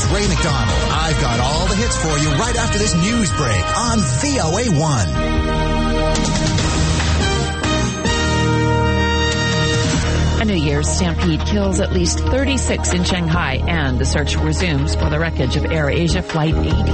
Ray McDonald. I've got all the hits for you right after this news break on VOA1. A New Year's stampede kills at least 36 in Shanghai, and the search resumes for the wreckage of Air Asia Flight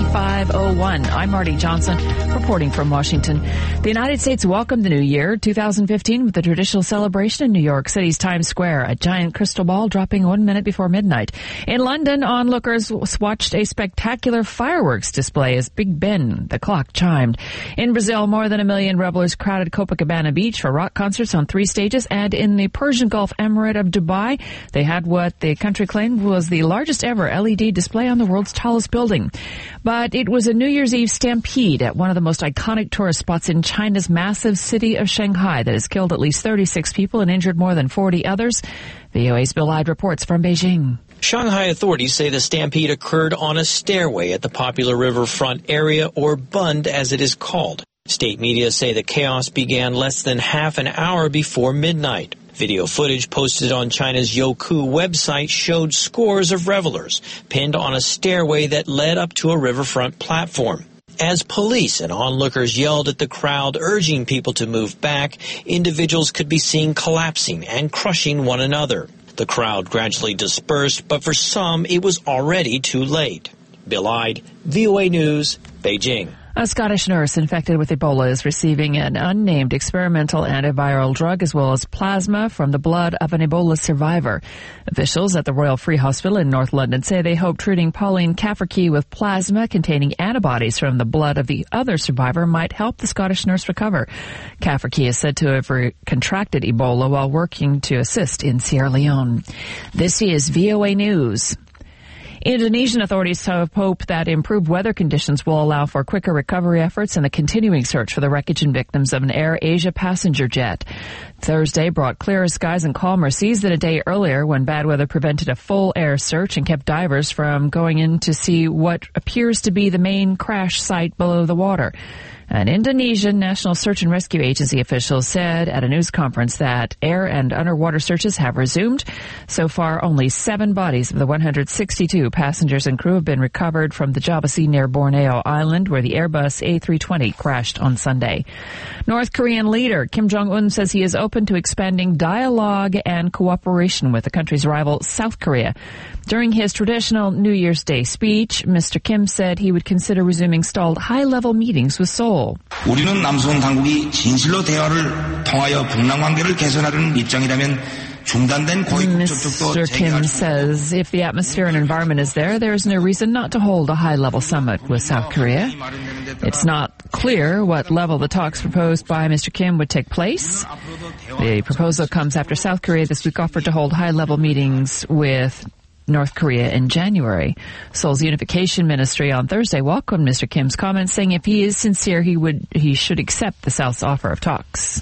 8501. I'm Marty Johnson, reporting from Washington. The United States welcomed the new year, 2015, with a traditional celebration in New York City's Times Square, a giant crystal ball dropping 1 minute before midnight. In London, onlookers watched a spectacular fireworks display as Big Ben, the clock, chimed. In Brazil, more than 1 million revelers crowded Copacabana Beach for rock concerts on 3 stages, and in the Persian Gulf Emirate of Dubai, they had what the country claimed was the largest ever LED display on the world's tallest building. But it was a New Year's Eve stampede at one of the most iconic tourist spots in China's massive city of Shanghai that has killed at least 36 people and injured more than 40 others. VOA's Bill Ide reports from Beijing. Shanghai authorities say the stampede occurred on a stairway at the popular riverfront area, or Bund as it is called. State media say the chaos began less than half an hour before midnight. Video footage posted on China's Youku website showed scores of revelers pinned on a stairway that led up to a riverfront platform. As police and onlookers yelled at the crowd, urging people to move back, individuals could be seen collapsing and crushing one another. The crowd gradually dispersed, but for some, it was already too late. Bill Ide, VOA News, Beijing. A Scottish nurse infected with Ebola is receiving an unnamed experimental antiviral drug as well as plasma from the blood of an Ebola survivor. Officials at the Royal Free Hospital in North London say they hope treating Pauline Cafferkey with plasma containing antibodies from the blood of the other survivor might help the Scottish nurse recover. Cafferkey is said to have contracted Ebola while working to assist in Sierra Leone. This is VOA News. Indonesian authorities have hope that improved weather conditions will allow for quicker recovery efforts and the continuing search for the wreckage and victims of an Air Asia passenger jet. Thursday brought clearer skies and calmer seas than a day earlier when bad weather prevented a full air search and kept divers from going in to see what appears to be the main crash site below the water. An Indonesian National Search and Rescue Agency official said at a news conference that air and underwater searches have resumed. So far, only 7 bodies of the 162 passengers and crew have been recovered from the Java Sea near Borneo Island, where the Airbus A320 crashed on Sunday. North Korean leader Kim Jong-un says he is open to expanding dialogue and cooperation with the country's rival, South Korea. During his traditional New Year's Day speech, Mr. Kim said he would consider resuming stalled high-level meetings with Seoul. 우리는 남소은 당국이 진실로 대화를 통하여 북남 관계를 개선하려는 입장이라면 중단된 고위급 접촉도 Mr. Kim says if the atmosphere and environment is there is no reason not to hold a high-level summit with South Korea. It's not clear what level the talks proposed by Mr. Kim would take place. The proposal comes after South Korea this week offered to hold high-level meetings with North Korea in January. Seoul's unification ministry on Thursday welcomed Mr. Kim's comments, saying if he is sincere, he should accept the South's offer of talks.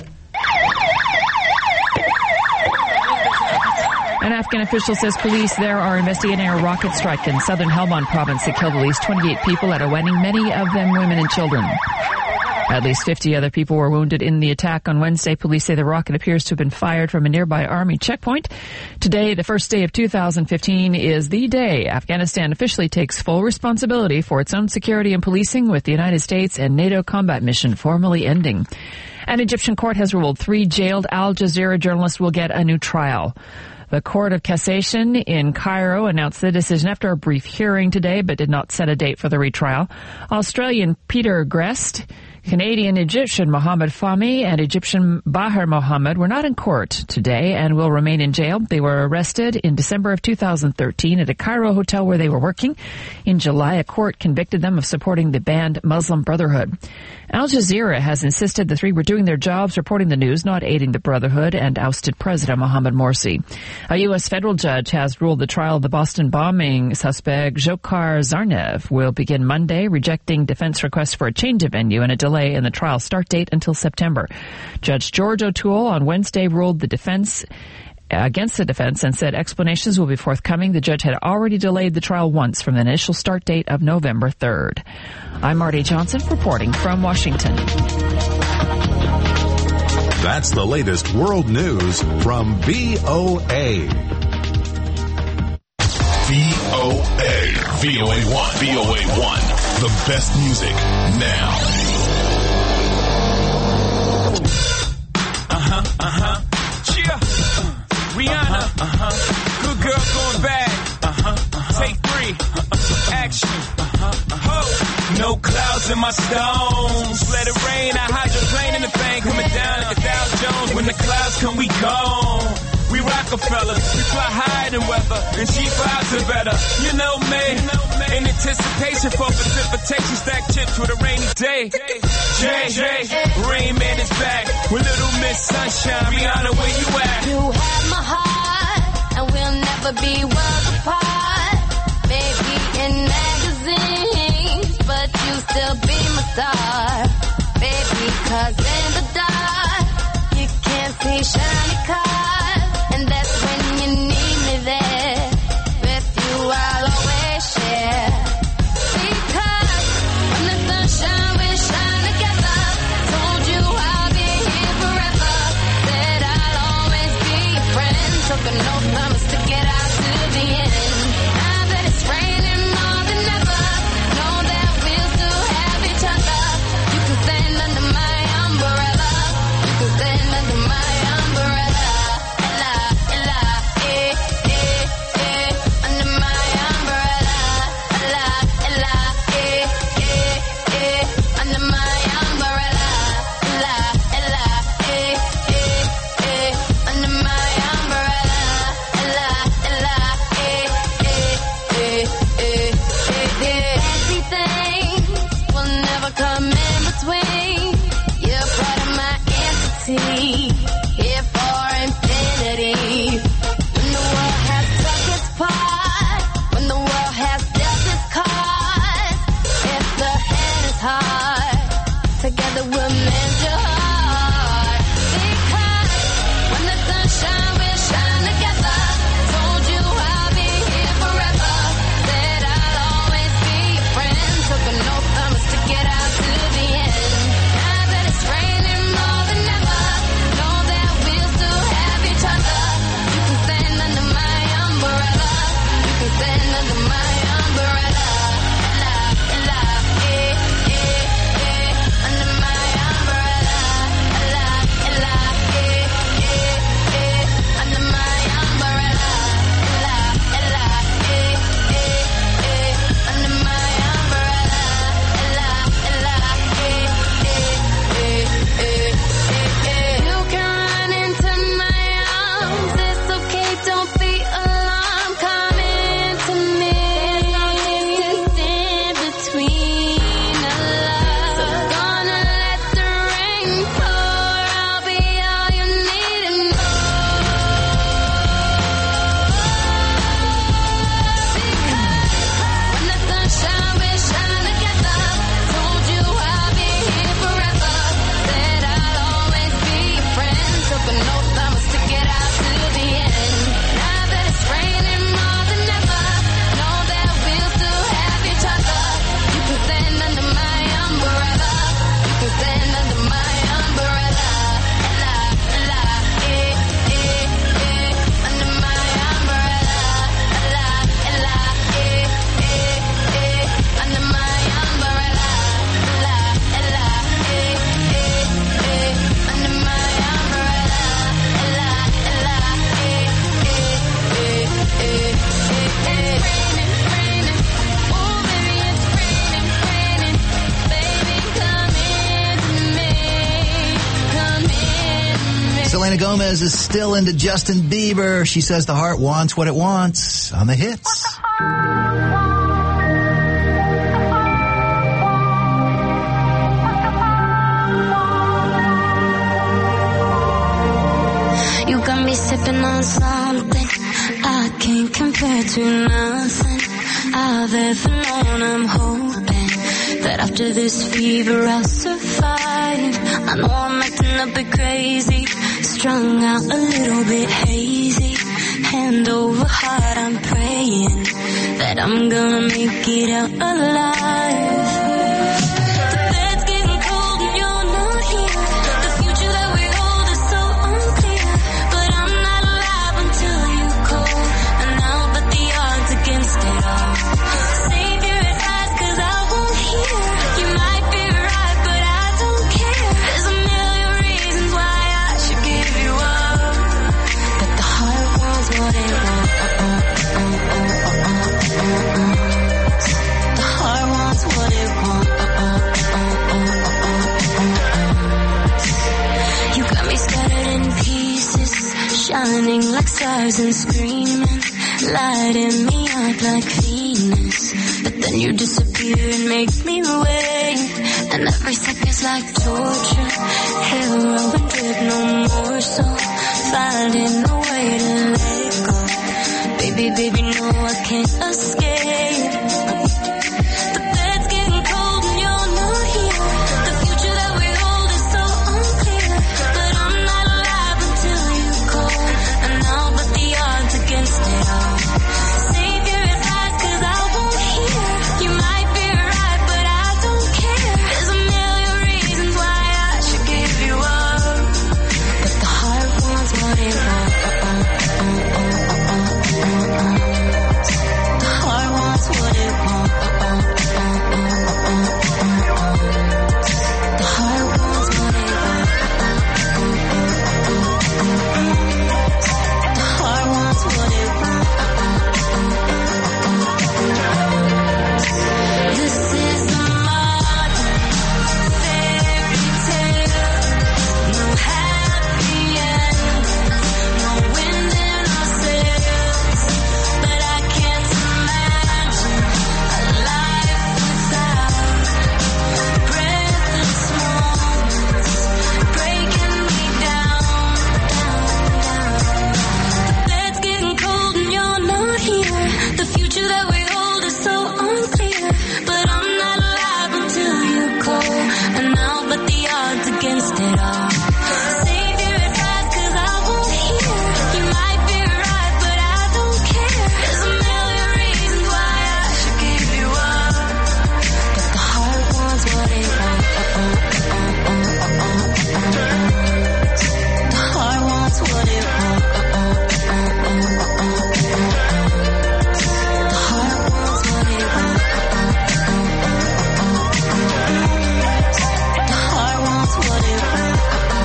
An Afghan official says police there are investigating a rocket strike in southern Helmand province that killed at least 28 people at a wedding, many of them women and children. At least 50 other people were wounded in the attack on Wednesday. Police say the rocket appears to have been fired from a nearby army checkpoint. Today, the first day of 2015, is the day Afghanistan officially takes full responsibility for its own security and policing, with the United States and NATO combat mission formally ending. An Egyptian court has ruled 3 jailed Al Jazeera journalists will get a new trial. The Court of Cassation in Cairo announced the decision after a brief hearing today, but did not set a date for the retrial. Australian Peter Grest, Canadian-Egyptian Mohammed Fahmy, and Egyptian Bahar Mohammed were not in court today and will remain in jail. They were arrested in December of 2013 at a Cairo hotel where they were working. In July, a court convicted them of supporting the banned Muslim Brotherhood. Al Jazeera has insisted the 3 were doing their jobs, reporting the news, not aiding the Brotherhood, and ousted President Mohamed Morsi. A U.S. federal judge has ruled the trial of the Boston bombing suspect Dzhokhar Zarnev will begin Monday, rejecting defense requests for a change of venue and a delay in the trial start date until September. Judge George O'Toole on Wednesday ruled against the defense and said explanations will be forthcoming. The judge had already delayed the trial once from the initial start date of November 3rd. I'm Marty Johnson reporting from Washington. That's the latest world news from VOA. VOA. VOA1. VOA1. The best music now. Yeah. Rihanna. Good girl going bad. Take 3. Action. No clouds in my stones. Let it rain. I hydroplane in the thing. Coming down like a Dow Jones. When the clouds come, we gone. We Rockefeller. We fly higher than weather. And cheap vibes are better. You know me. In anticipation for precipitation. Stack chips with a rainy day. Jay. Rain Man is back. With Little Miss Sunshine. Rihanna, where you at? You have my heart. And we'll never be worlds apart. Maybe in magazines. But you still be my star. Baby, 'cause in the dark you can't see shiny cars. And that's when you need me there. With you I'll always share. Because when the sunshine we shine together. Told you I'll be here forever. Said I'll always be your friend. Took an oath, promise to get out to the end. Now that it's raining more than ever. Know that we'll still have each other. You can stand under my umbrella. You can stand under my umbrella. Ella, Ella, under my umbrella. Ella, Ella, under my umbrella. Ella, Ella, under my umbrella. Ella, Ella, fancy things will never come in between. You're part of my entity, here for infinity. When the world has struck its part, when the world has dealt its cards, if the hand is hard, together we'll mend your heart. Because when the sunshine will shine together. Told you I'll be here forever. Said I'll always be your friend. Took an oath, promise to get out to the end. Now that it's raining more than ever. Know that we'll still have each other. You can stand under my umbrella. You can stand under my umbrella. Ella, Ella, under my umbrella. Ella, Ella, under my umbrella. Ella, Ella, under my umbrella. Ella, Ella, you can run into my arms. It's okay, don't be alarmed. Come into me. There's no distance between our love. So gonna let the rain pour. I'll be all you need and more. When the sunshine will shine together. Told you I'll be here forever. Said I'll always be your friend. Took an oath, promise to get out to the end. Now that it's raining more than ever. Know that we'll still have each other. You can stand under my umbrella. You can stand under my umbrella. Ella, Ella, under my umbrella. Ella, Ella, under my umbrella. Ella, Ella, under my umbrella. Ella, Ella, it's raining. Oh baby, it's raining. Baby, come into me. Come in me. Selena Gomez is still into Justin Bieber. She says the heart wants what it wants on the hits. You got me sipping on something I can't compare to nothing I've ever known. I'm hoping that after this fever I'll survive. I know I'm acting a bit crazy, strung out a little bit hazy. Hand over heart, I'm praying that I'm gonna make it out alive. Against stars and screaming, lighting me up like Venus. But then you disappear and make me wait, and every second's like torture. Heroin drip, no more, so finding a way to let go. Baby, baby, no, I can't escape. The bed's getting cold and you're not here. The future that we hold is so unclear, but I'm not alive until you call, and I'll bet the odds against it all. Save your advice, 'cause I won't hear. You might be right, but I don't care. There's a million reasons why I should give you up, but the heart wants what it wants. The heart wants what it wants. The heart wants what it wants. The heart wants what it wants. This is the modern fairy tale. No happy endings, no wind in our sails. But I can't imagine a life without breathless moments breaking me down, down, down. The bed's getting cold and you're not here. The future that we hold is so unclear, but I'm not alive until you call, and I'll bet the odds against it all. Save your advice, 'cause I won't hear. You might be right, but I don't care. There's a million reasons why I should give you up, but the heart wants what it wants. The heart wants what it wants. The heart wants what it wants. The heart wants what it wants.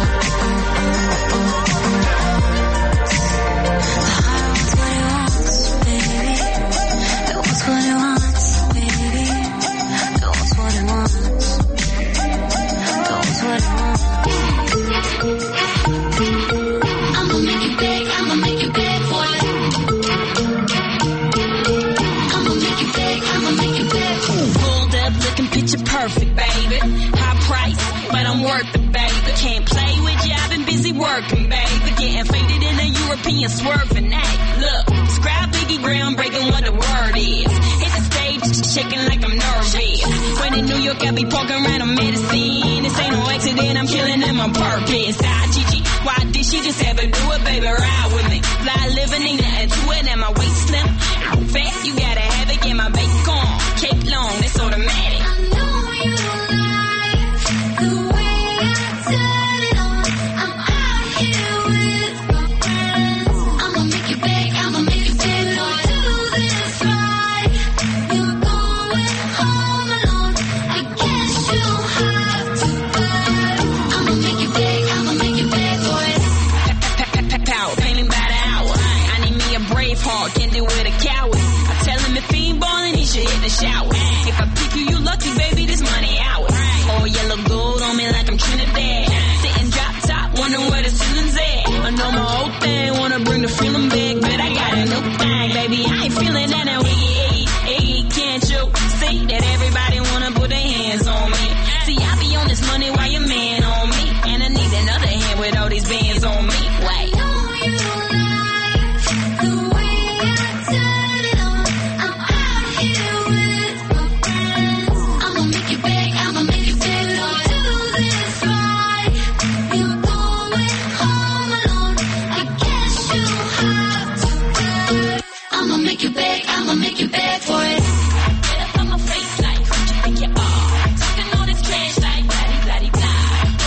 The heart wants what it wants, baby. It wants what it wants, baby. It wants what it wants. It wants what it wants. I'ma make you beg, I'ma make you beg for it. I'ma make you beg, I'ma make you beg for it. Pulled up looking picture perfect, baby. High price, but I'm worth it, baby. Can't play with you, I've been busy working, baby. Getting faded in a European swerving. Hey, look, describe Biggie groundbreaking what the word is. Hit the stage, shaking like I'm nervous. When in New York, I be poking around on medicine. This ain't no accident, I'm killing them on purpose. Gigi, why did she just ever do it, baby? Ride with me. Fly living, ain't nothing to it, and my waist slim. Fat, you gotta have it, get my bacon. Cake long, that's automatic. I know you like the way I turn it on. I'm out here with my friends. I'ma make you beg, I'ma make you beg. Don't do this right. You're going home alone. I guess you'll have to beg. I'ma make you beg, I'ma make you beg for it. Pow, painting by the hour. I need me a brave heart, can't deal with a coward. I tell him if he ain't ballin', he should hit the shower. If I pick you, you lucky, baby, this money ours. All yellow gold on me like I'm Trinidad. Sitting drop top, wondering where the ceiling's at. I know my old thing, wanna bring the feeling back, but I got a new thing, baby. I ain't feeling that now. Hey, can't you see that everybody wanna put their hands on me? See, I be on this money while your man on me, and I need another hand with all these bands on me. Wait. I know you like the way I turn it on. I'm out here with my friends. I'ma make you beg, I'ma make you beg. Don't do this right. You're going home alone. I guess you'll have to beg. I'ma make you beg, I'ma make you beg for it. Get up on my face like, who you think you are? Talking all this trash like, blah-de-blah-de-blah.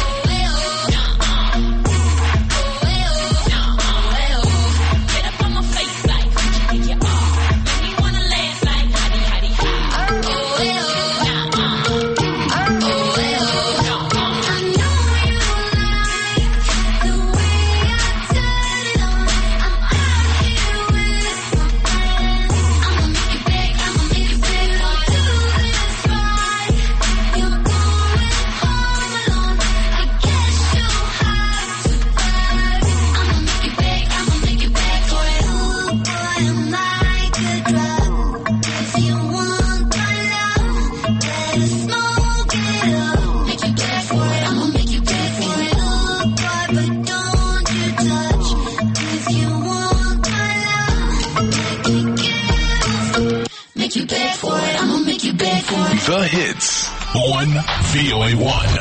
Get up on my face like, who you think you are? Make me wanna laugh like, hotty-hotty-ha. I know you like the way I turn it on. I'm out here with my friends. I'ma make you beg, I'ma make make you beg for it. I'ma make you beg for it. The hits on VOA1.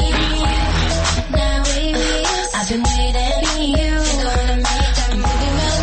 I've been waiting for you. Gonna make that movie.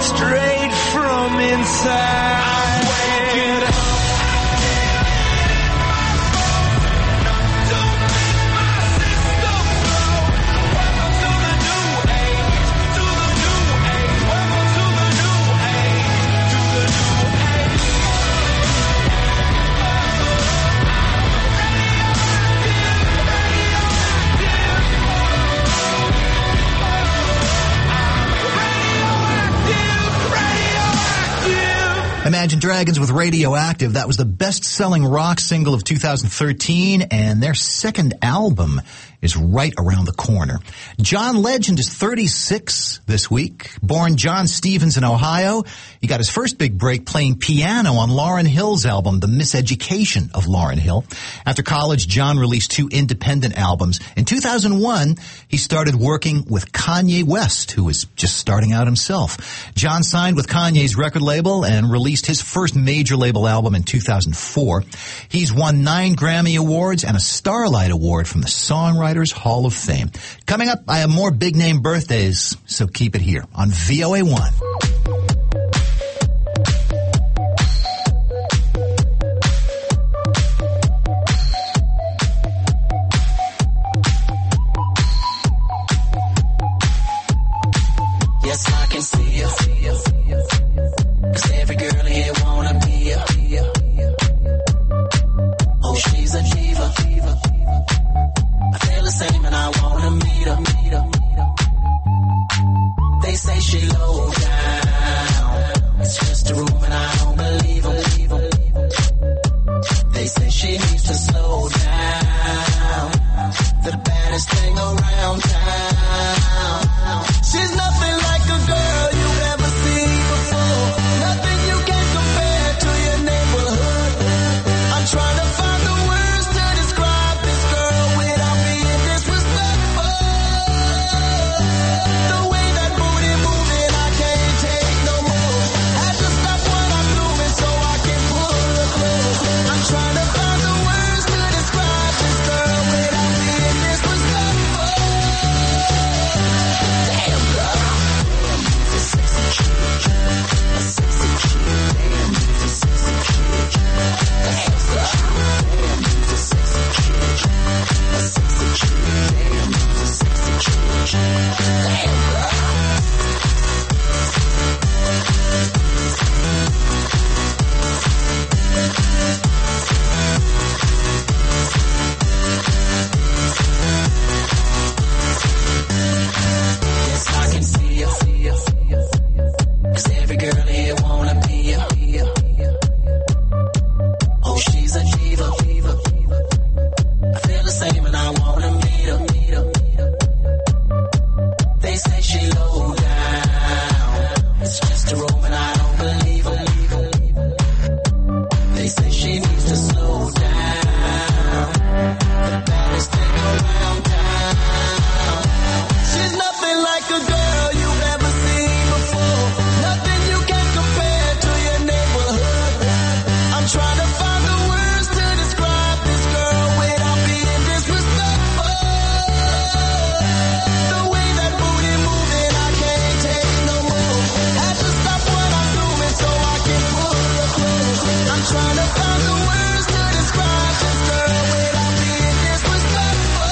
straight from inside. Imagine Dragons with Radioactive. That was the best-selling rock single of 2013, and their second album is right around the corner. John Legend is 36 this week. Born John Stevens in Ohio. He got his first big break playing piano on Lauryn Hill's album, The Miseducation of Lauryn Hill. After college, John released 2 independent albums. In 2001, he started working with Kanye West, who was just starting out himself. John signed with Kanye's record label and released his first major label album in 2004. He's won 9 Grammy Awards and a Starlight Award from the Songwriters Hall of Fame. Coming up, I have more big-name birthdays, so keep it here on VOA1. Yes, I can see you. 'Cause every girl here wanna be you. Oh, she's a diva. I feel the same and I wanna meet her. They say she low down. It's just a room and I don't believe them. They say she needs to slow down. The baddest thing around town. She's nothing like a girl you've ever seen before. Nothing you can compare to your neighborhood. I'm trying to find the words to describe this girl without being disrespectful. The way that booty moving, I can't take no more. Had to stop what I'm doing so I can pull her close. I'm trying to find the words to describe this girl without being disrespectful. Damn girl. A sexy chick. A sexy chick. Damn, a sexy chick. Damn girl. A sexy chick. A sexy chick. Damn, a sexy chick. Damn girl. Yes, I can see you. 'Cause every girl here wanna be you. Oh, she's a diva. I feel the same and I wanna meet her. They say she low down. It's just a room and I don't believe them. They say she needs to slow down. The baddest thing around town. She's nothing like a girl you've ever seen before. Nothing you can compare to your neighborhood. I'm trying to find the words to describe this girl without being disrespectful. The way that booty moving, I can't take no more. Had to stop what I'm doing so I can pull her close. I'm trying to find the words to describe this girl without being disrespectful.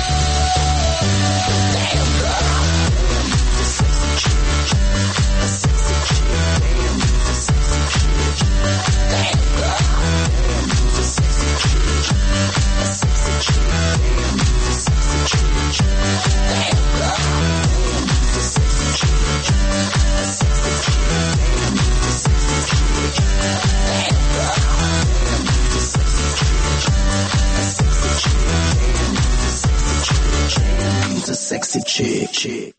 Damn girl. A sexy chick. A sexy chick. Damn, a sexy chick. Damn girl. A sexy chick. A sexy chick. Damn, a sexy chick. Damn girl. A sexy chick. A sexy chick. Damn, a sexy chick. Damn girl. A sexy chick. A sexy chick. Damn, a sexy chick. Damn, a sexy chick.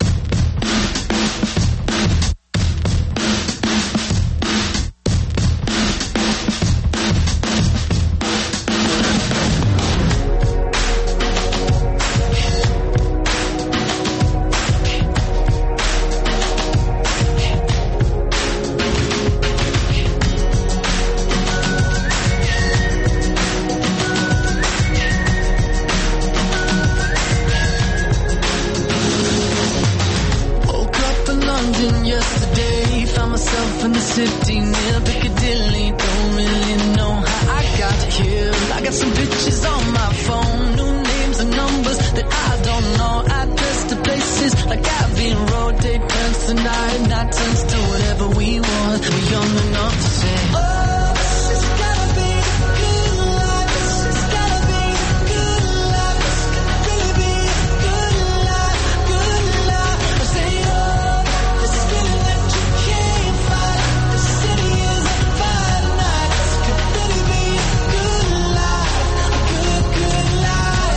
myself in the city near Piccadilly. Don't really know how I got here. I got some bitches on my phone, new names and numbers that I don't know. Address to places like Abbey Road. They dance the night, night turns to whatever we want. We're young enough to say, oh, this has gotta be a good life. This has gotta be a good life. This could really be a good life, good life. I say, oh, this feeling that you can't fight. The city is on fire tonight. This could really be a good life, a good, good life.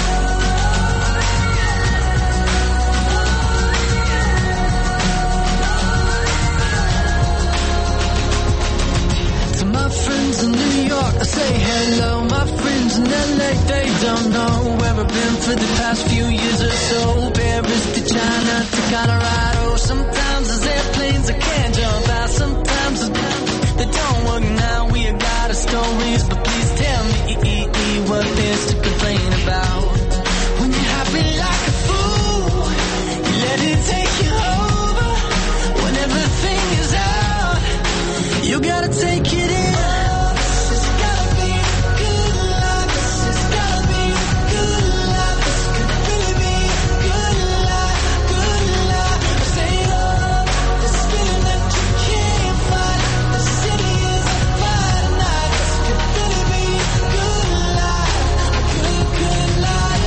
To my friends in New York, I say hello. My friends in LA, they don't know where I've been for the past few years or so. Paris to China to Colorado. Sometimes there's airplanes I can't jump out. Sometimes they don't work now. We got our stories, but please tell me what there's to complain about. When you're happy like a fool, you let it take you over. When everything is out, you gotta take it in. This has gotta be a good life. This has gotta be a good life. This could really be a good life, good life. I say, oh, this feeling that you can't fight. The city is on fire tonight. This could really be a good life, a good, good life.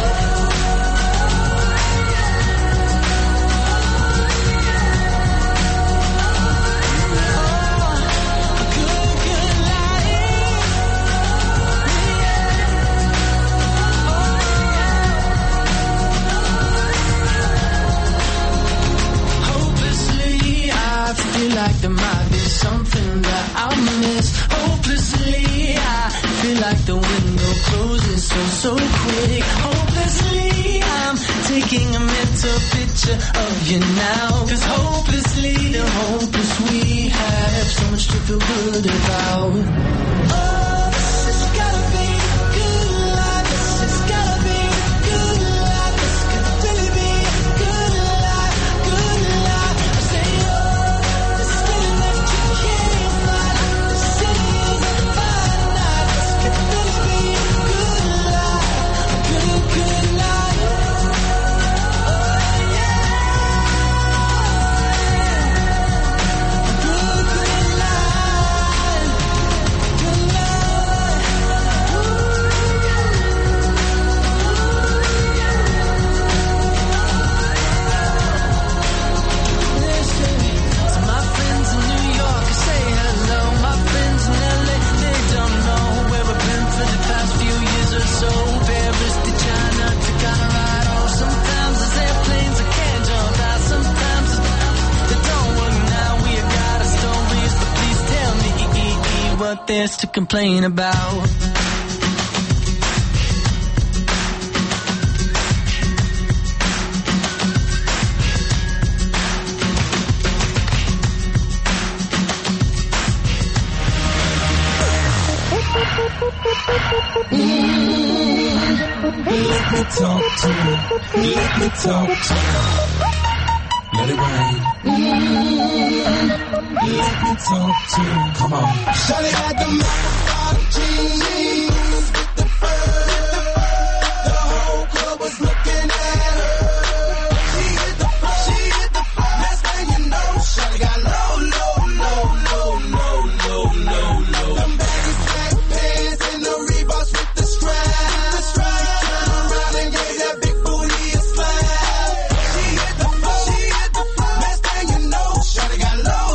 Hopelessly, I feel like there might be something that I'll miss. Hopelessly, I feel like the window closes so quick. Hopelessly, I'm taking a mental picture of you now. 'Cause hopelessly, the hopeless we have so much to feel good about. Oh, this has gotta be a good life. This has gotta be a good life. This could really be a good life, good life. I say, oh, this feeling that you can't fight. The city is on fire tonight. This could really be a good life, a good, good life. Oh, yeah. A good, good life. Good life. Listen to my friends in New York, say hello. My friends in LA, they don't know where I've been for the past few years or so. Paris to China to Colorado. Sometimes there's airplanes I can't jump out. Sometimes they don't work now. We got our stories, but please tell me what there's to complain about. Let me talk to you. Let me talk to you. Let it rain. Let me talk to you. Come on. Shawty had the mouth jeans with the fur. The whole club was looking at her. She hit the floor. Next thing you know, Shawty got low. Them baggy black pants and the Reeboks with the strap. Turned around and gave that big booty a slap. She hit the floor. Next thing you know, Shawty got low.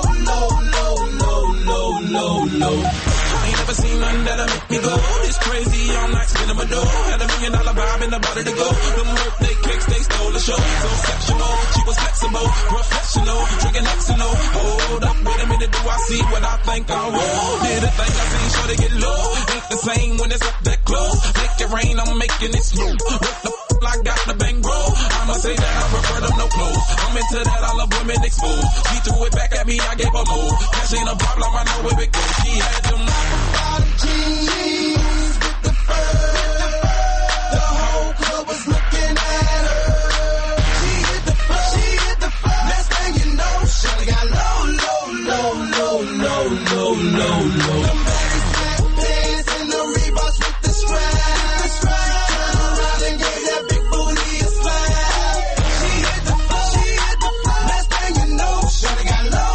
I ain't never seen nothing that'll make me go. It's crazy, all night spinning my dough. Had $1 million vibe in the body to go. Them birthday cakes, they stole the show. So sexual, she was flexible, professional, drinking Xanol. Hold up, wait a minute, do I see what I think I will? Did a thing I seen, sure to get low. Ain't the same when it's up that close. Make it rain, I'm making it smooth. What the f***, I got the bang roll. I'ma say that I prefer them no clothes. I'm into that, I love women exposed. She threw it back at me, I gave her more. Cash ain't a problem, I know where it goes. She had them jeans with the fur. The whole club was looking at her. She hit the floor. Next thing you know, Shawty got low. Them baggy sweatpants and the Reeboks with the straps. Turn around and gave that big booty a slap. She hit the floor. Next thing you know, shawty got low.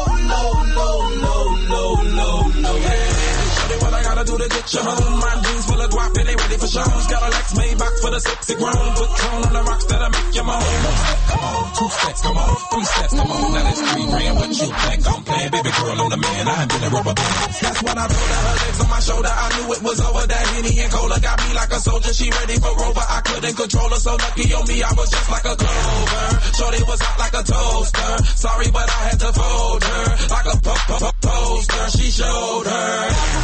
Shawty, what I gotta do to get you home? My jeans full of guap and they ready for shows. Got a Lex Maybach for the sexy grown. Put tone on the rocks that'll make you moan. Come on, 2 steps, come on, 3 steps, come on. Now that's 3 grand. What you think I'm playing? Baby girl, I'm the man. I been a rubber band. That's when I told her legs on my shoulder. I knew it was over. That Henny and Cola got me like a soldier. She ready for Rover. I couldn't control her. So lucky on me, I was just like a clover. Shorty was hot like a toaster. Sorry, but I had to fold her like a poster. She showed her.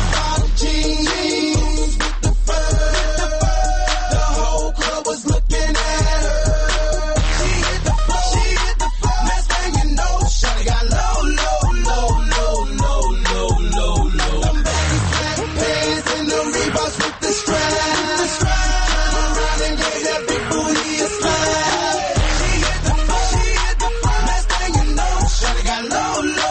Jeans with the fur. The whole club was looking at her. She hit the floor. Next thing you know, shawty got low. Them baggy sweatpants and the Reeboks with the straps. Turn around and gave that big booty a slap. She hit the floor. Next thing you know, shawty got low.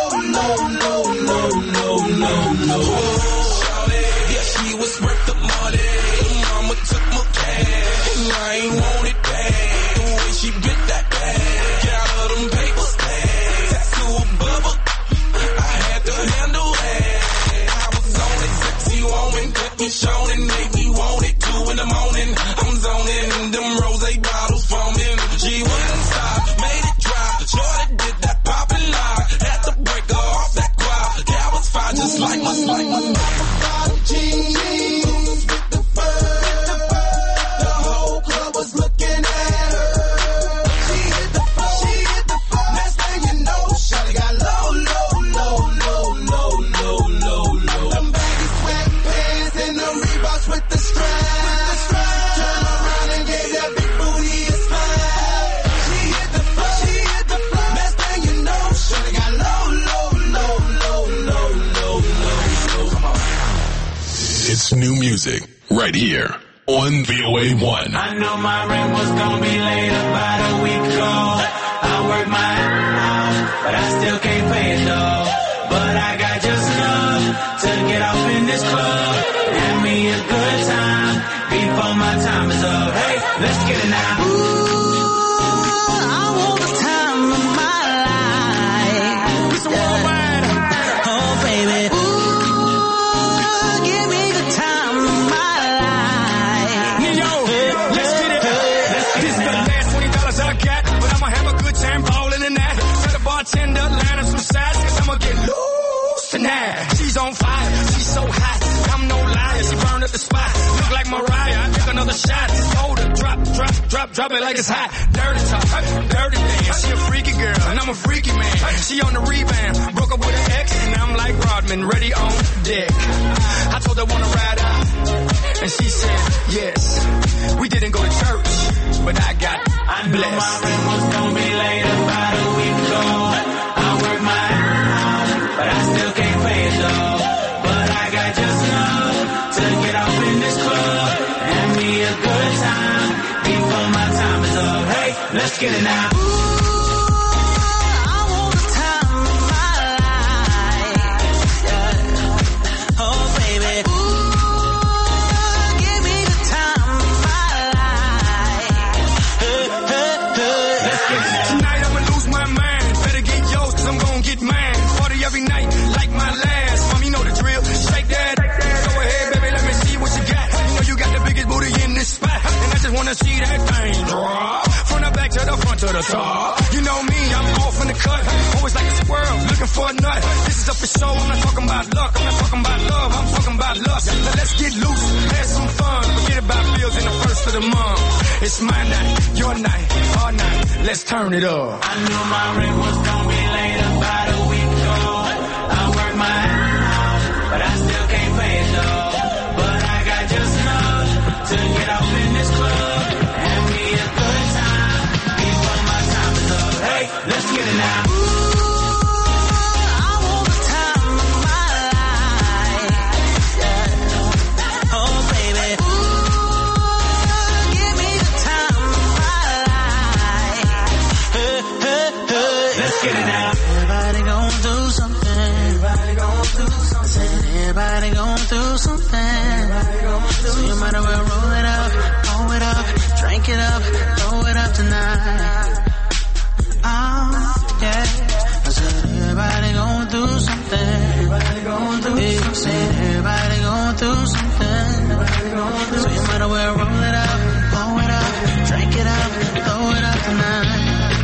She was worth the money. Mama took my cash. I ain't want it back. The way she bit that bag. Got her them paper stacks. Tattoo a bubble. I had to handle that. I was on it. Sexy woman. Kept me shown and made me want it. 2 in the morning. I'm zoning. Them rosé bottles foaming. She wouldn't stop. Made it drop. Shorty did that poppin' lock. Had to break her off that quad. Gal was fine just like my Jeans with the fur. The whole club was looking at her. She hit the floor. Next thing you know, shawty got low. Them baggy sweatpants and the Reeboks with the straps. Turn around and gave that big booty a slap. She hit the floor. Next thing you know, shawty got low. It's new music right here on VOA1. I know my rent was gonna be late about a week ago. I worked my ass off, but I still can't pay it though. But I got just enough to get off in this club. Have me a good time before my time is up. Hey, let's get it now. I want the time of my life. It's worldwide. Oh, baby. Give me the time of my life. Yo, let's get it. This is the last $20 I got, but I'ma have a good time balling in that. Tell the bartender, line up some sides, cause I'ma get loose tonight. She's on fire, she's so hot. I'm no liar, she burned up the spot. Look like Mariah, I took another shot. Hold her, drop it like it's hot. Dirty talk, dirty dance. She a freaky girl, and I'm a freaky man. She on the rebound, broke up with an ex, and I'm like Rodman, ready on deck. I told her wanna ride out, and she said yes. We didn't go to church, but I know my rent was gonna be late about a week ago. I worked my ass off, but I still can't pay it though. But I got just enough to get off in this club. Have me a good time before my time is up. Hey, let's get it now. Wanna see that thing drop from the back to the front to the top. You know me, I'm off in the cut. Always like a squirrel, looking for a nut. This is up for show. I'm not talking about luck. I'm not talking about love. I'm talking about lust. Now let's get loose, have some fun. Forget about bills in the first of the month. It's my night, your night, our night. Let's turn it up. I knew my rent was gonna be late about a week ago. I worked my ass off, but I still can't pay it though. But I got just enough to get off in this club. Let's get it now. I want the time of my life. Oh, baby. Give me the time of my life. Let's get it now. Everybody gonna do something. Everybody gonna do something. might as well roll it up, blow it up, drink it up, throw it up tonight. Oh, yeah. I said everybody going through something. Everybody going through something. I said everybody going through something. So you might as well roll it up, blow it up, drink it up, throw it up tonight.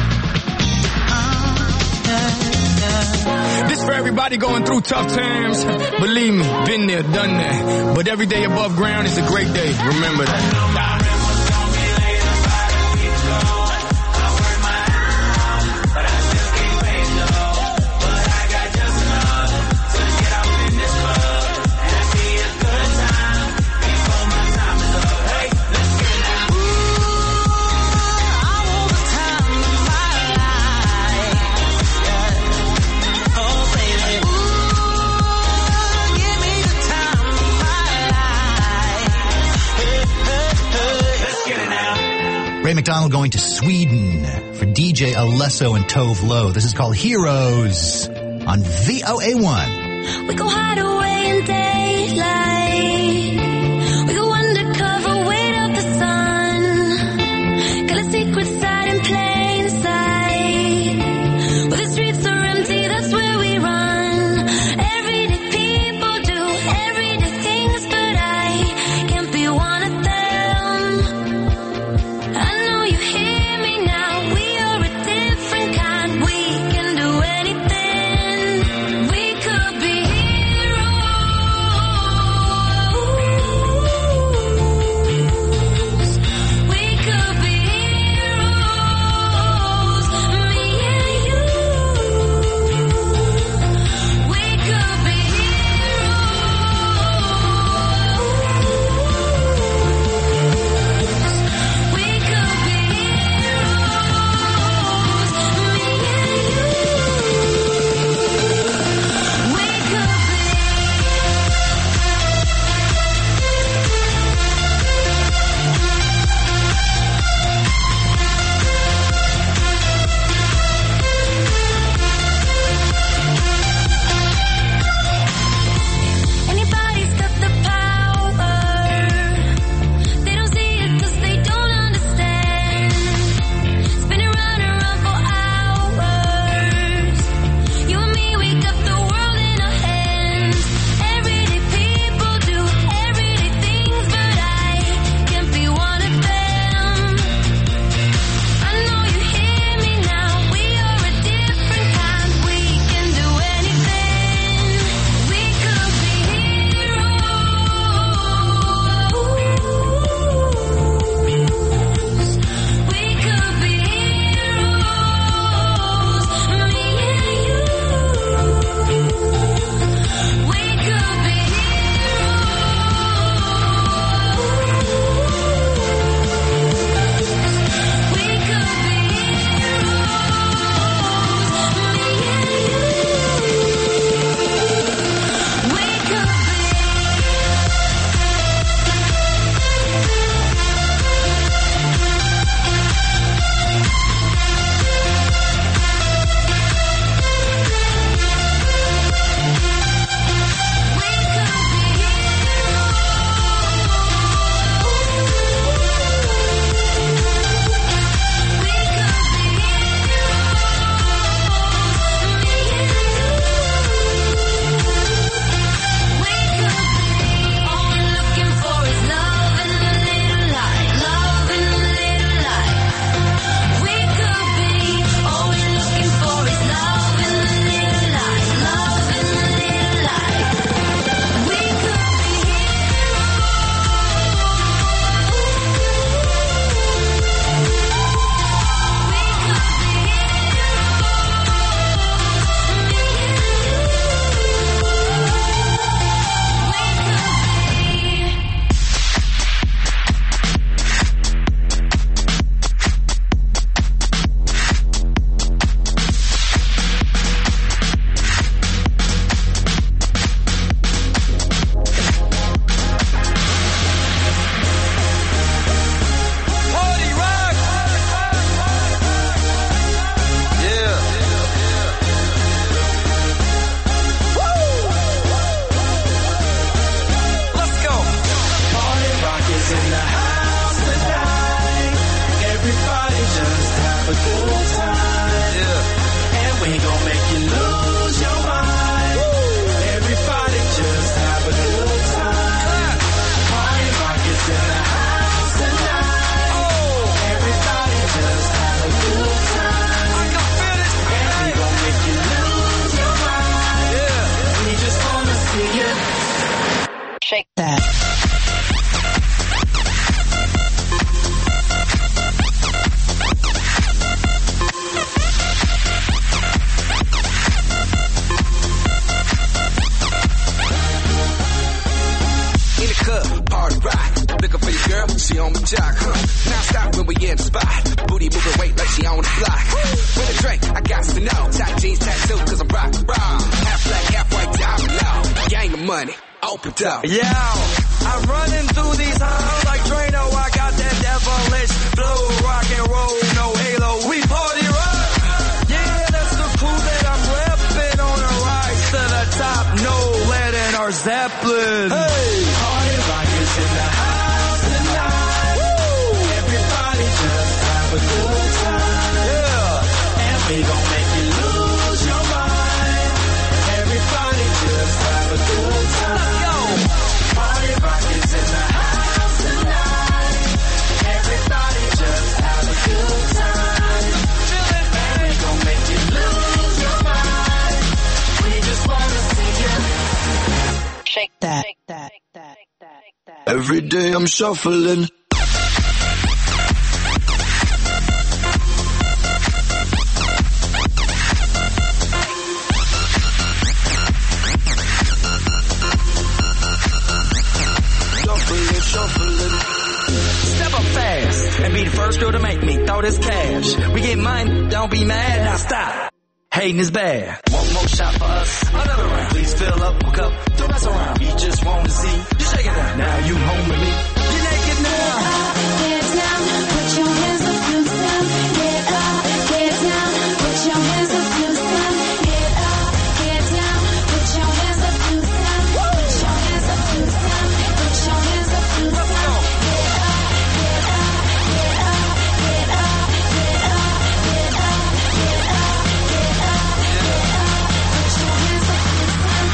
This for everybody going through tough times. Believe me, been there, done that. But every day above ground is a great day. Remember that. Ray McDonald going to Sweden for DJ Alesso and Tove Lo. This is called Heroes on VOA1. We go hide away in daylight. We go undercover, wait up the sun. Got a secret side in plain sight. Where the streets are empty, that's where we run. Everyday people do everyday things, but I can't be one of them. I know you hear me now. We are a different kind. We can do anything. We could be heroes. Shake that. In the club, party rock. Looking for your girl, she on my jock, huh? Now stop when we in the spot. Booty moving weight like she on the block. With a drink, I got to know. Tight jeans, tattoo, cause I'm rock, raw. Half black, half white, diamond low. Gang of money, open up. Yeah, I'm running through these halls like Drano. I got that devilish flow, rock and roll, no halo. We party rock. Yeah, that's the crew that I'm repping on a rise to the top. No lead in our Zeppelin. Hey, Party rock is in the house tonight. Woo! Everybody just have a good time. yeah. And we gon' make you lose your mind. Everybody just have a good time. Yo, Party rock is in the house tonight. Everybody just have a good time. And we gon' make you lose your mind. We just wanna see you. Shake that. Every day I'm shuffling. Shuffling. step up fast and be the first girl to make me throw this cash. We get mine, don't be mad, now stop. Hating is bad. One more shot for us, another round. Please fill up my cup, don't mess around. We just want to see you shake it out. Now you home with me. You're naked now. Get down, put your hands up, you stand. Get up, get down, put your hands up, you stand. Get up, get down, put your hands up, you stand. Put your hands up, you stand. Put your hands up, you stand. Get up, get up, get up, get up, get up, get up, get up, get up, get up. Put your hands up, you stand.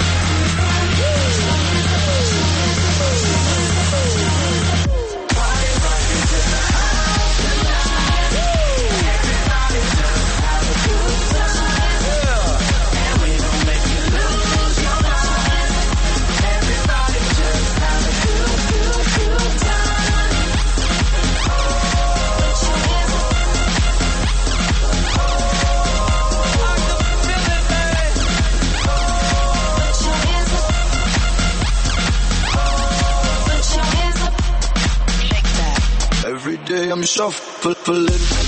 Every day I'm shuffling.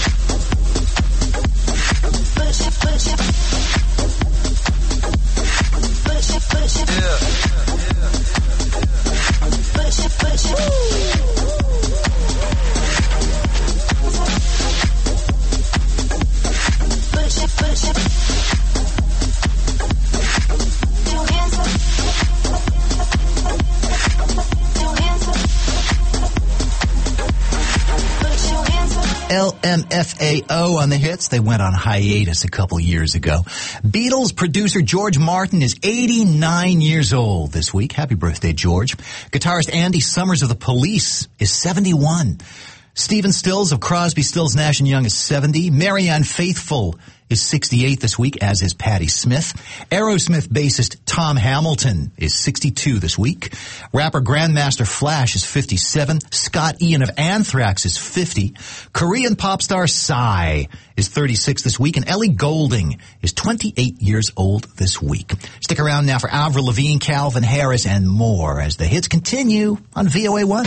LMFAO on the hits. They went on hiatus a couple years ago. Beatles producer George Martin is 89 years old this week. Happy birthday, George. Guitarist Andy Summers of The Police is 71. Stephen Stills of Crosby, Stills, Nash & Young is 70. Marianne Faithfull is 68 this week, as is Patti Smith. Aerosmith bassist Tom Hamilton is 62 this week. Rapper Grandmaster Flash is 57. Scott Ian of Anthrax is 50. Korean pop star Psy is 36 this week. And Ellie Goulding is 28 years old this week. Stick around now for Avril Lavigne, Calvin Harris, and more as the hits continue on VOA1.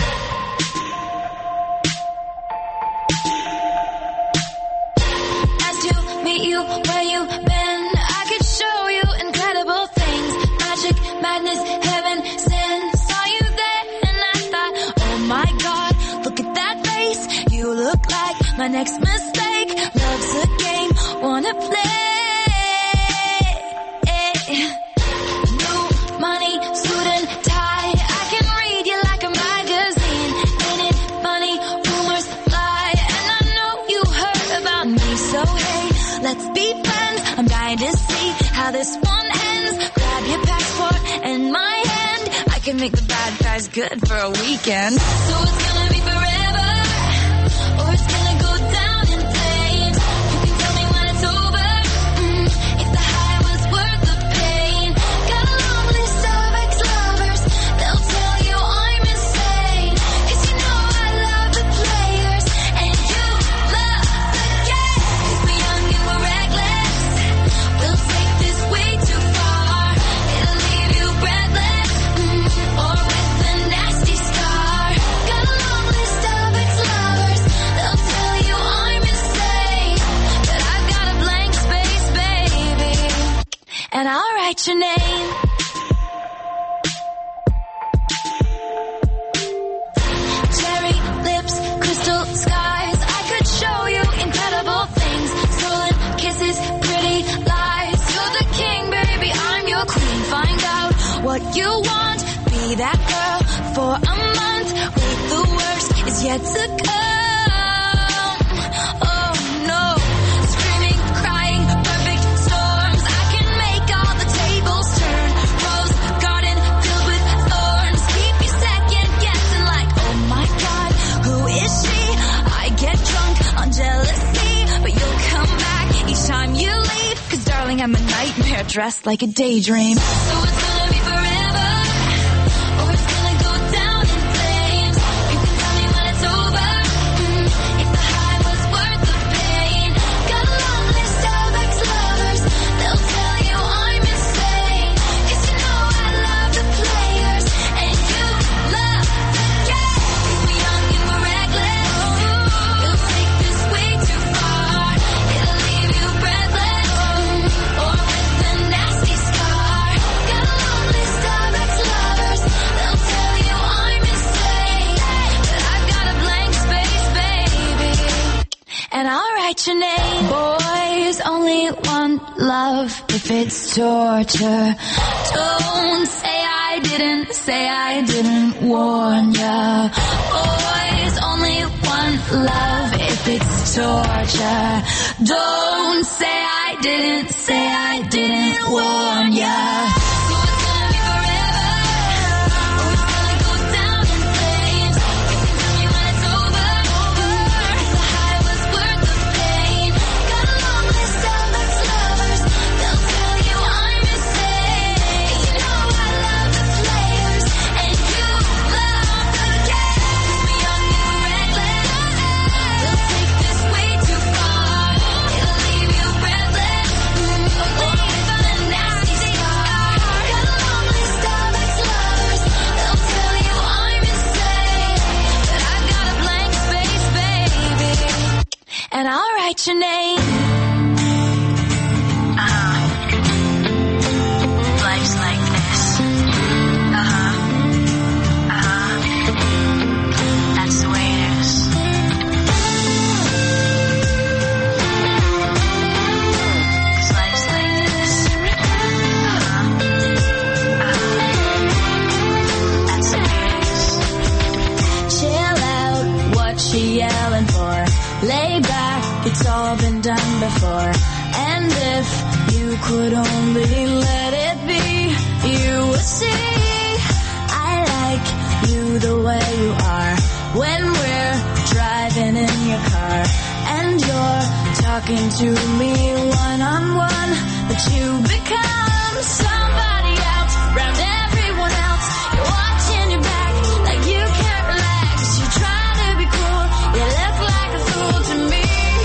You where you been, I could show you incredible things. Magic, madness, heaven, sin. Saw you there and I thought, oh my God, look at that face. You look like my next mistake. Love's a game, wanna play. New money, suit and tie. I can read you like a magazine. Ain't it funny, rumors fly. And I know you heard about me, so hey, let's be friends. I'm dying to see how this one ends. Grab your passport and my hand. I can make the bad guys good for a weekend. So it's gonna be forever, or it's gonna go down in flames. You can tell me when it's over, if the high was worth the pain. Got a long list of ex-lovers, they'll tell you name. Cherry lips, crystal skies. I could show you incredible things. Stolen kisses, pretty lies. You're the king, baby, I'm your queen. Find out what you want. Be that girl for a month. Wait, the worst is yet to come. Oh no. Screaming, crying, perfect storms. I can make all the tables turn. Rose garden filled with thorns. Keep you second guessing like, oh my god, who is she? I get drunk on jealousy, but you'll come back each time you leave. 'Cause darling, I'm a nightmare dressed like a daydream. So it's gonna be forever, or it's gonna go down in flames. You can tell me when it's over, if the high was worth the pain. Got a long list of ex-lovers, they'll tell you I'm insane. 'Cause you know I love the players, and you love the game. We're young and we're reckless, you'll take this way too far. It'll leave you breathless, or with a nasty scar. Got a long list of ex-lovers, they'll tell you I'm insane. But I've got a blank space, baby, and I'll write your name. Boys only want love if it's torture. Don't say I didn't warn ya. Boys only want love if it's torture. Don't say I didn't warn ya. So it's gonna be forever, or it's gonna go down in flames. You can tell me when it's over, if the high was worth the pain. Got a long list of ex-lovers, they'll tell you I'm insane. You know I love the players, and you love the game. We're young and we're reckless, they'll take this way too far. It'll leave you breathless, or with a nasty scar. Got a long list of ex-lovers, they'll tell you I'm insane. But I've got a blank space, baby, and I'll write your name. Life's like this. That's the way it is. 'Cause life's like this. That's the way it is. Chill out, what you yelling for? Lay back, it's all been done before. And if you could only let it be, you would see I like you the way you are. When we're driving in your car and you're talking to me one-on-one, but you become somebody else around everyone else. You're watching your back like you can't relax. You try to be cool, you look like a fool to me.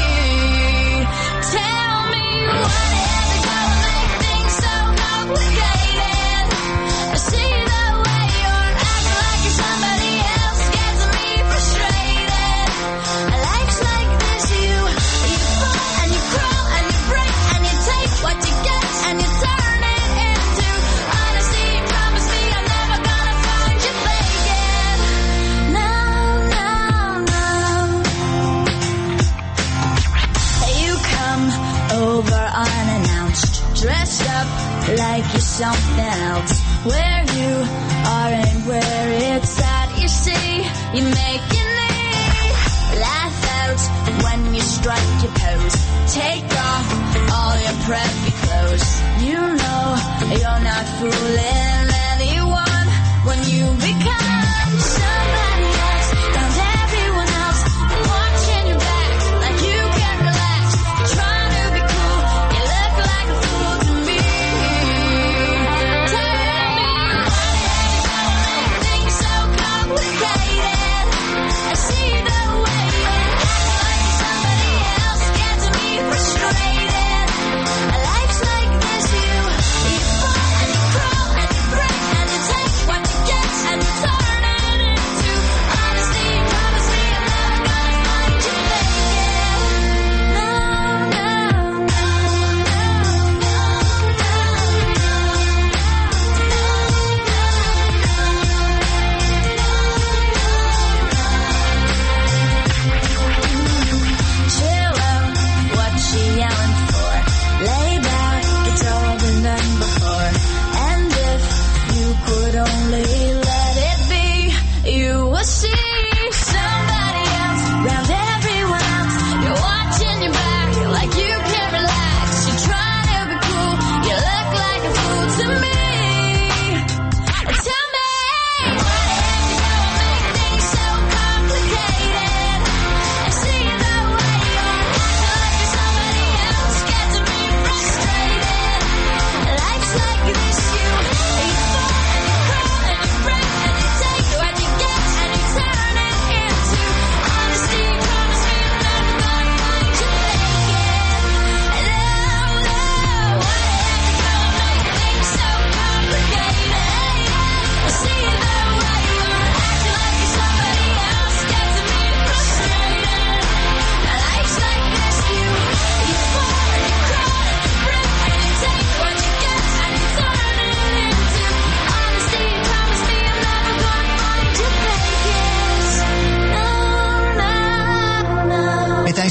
Tell me what is it gonna make things so complicated? I see the way you're acting like you're somebody else, gets me frustrated. Life's like this, you fall and you crawl and you break and you take what you get and you turn it into honesty. Promise me I'm never gonna find you faking. No, no, no. You come over unannounced, dressed up like you're something else. Where you are and where it's at, you see, you make your knee laugh out when you strike your pose. Take off all your preppy clothes. You know you're not fooling anyone when you become somebody else around everyone else. Watching your back like you can't relax. Trying to be cool, you look like a fool to me. Tell me what is it gonna make things so complicated? I see the way you act like somebody else, gets me frustrated. Life's like this, you fall and you crawl and you break and you take what you get and you turn it into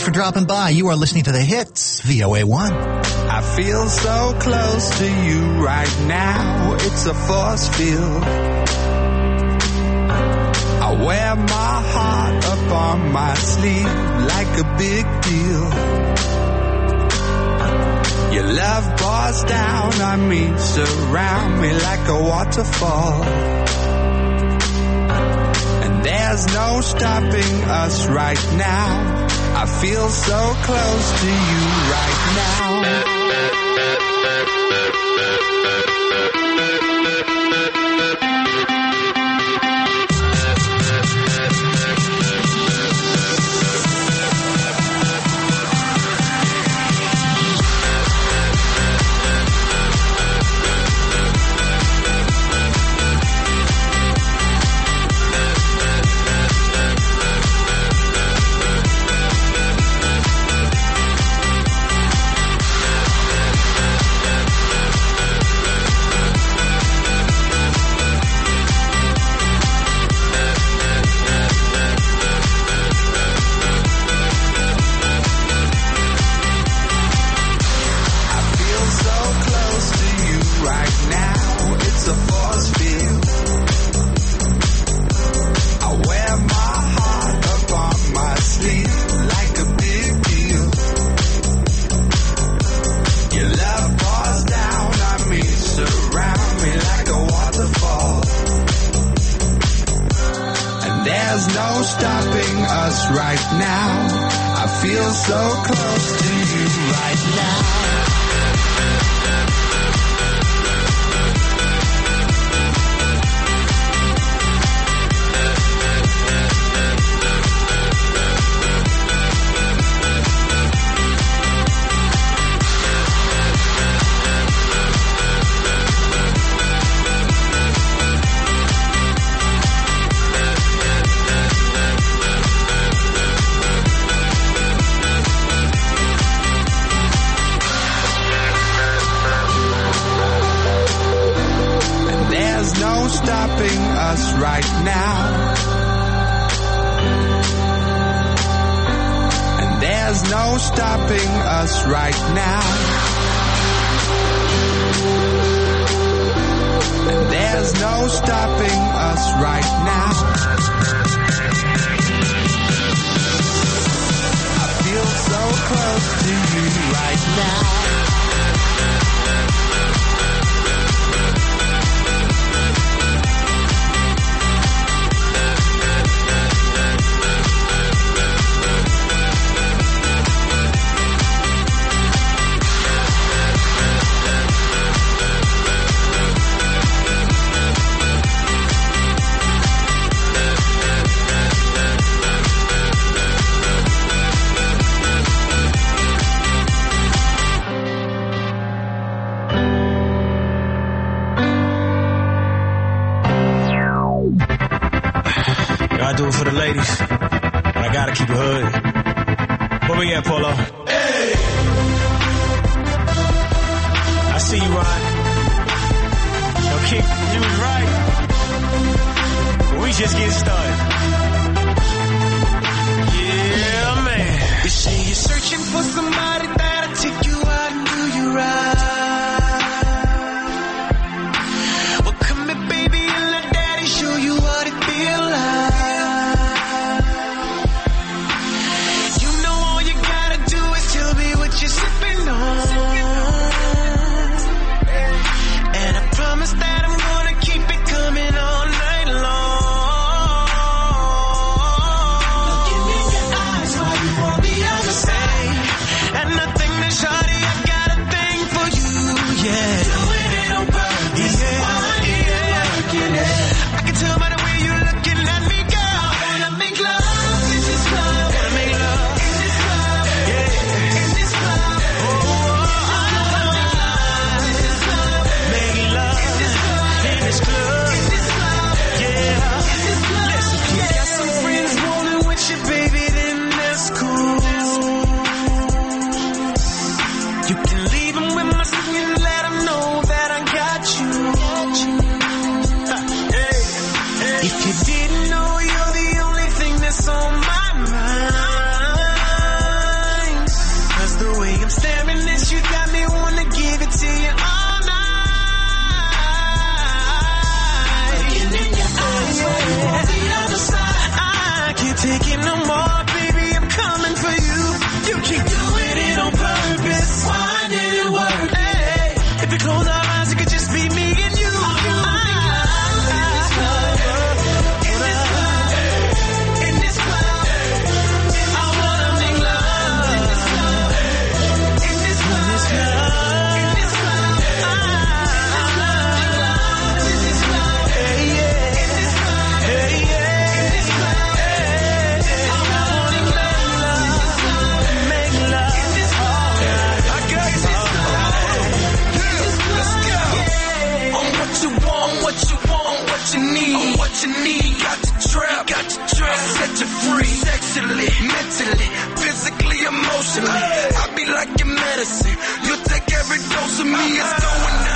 Thanks for dropping by. You are listening to The Hits, VOA1. I feel so close to you right now. It's a force field. I wear my heart up on my sleeve like a big deal. Your love pours down on me, surround me like a waterfall. And there's no stopping us right now. I feel so close to you right now. If you didn't know, you're the only thing that's on my mind. socially, physically, emotionally. I be like your medicine. You take every dose of me, it's going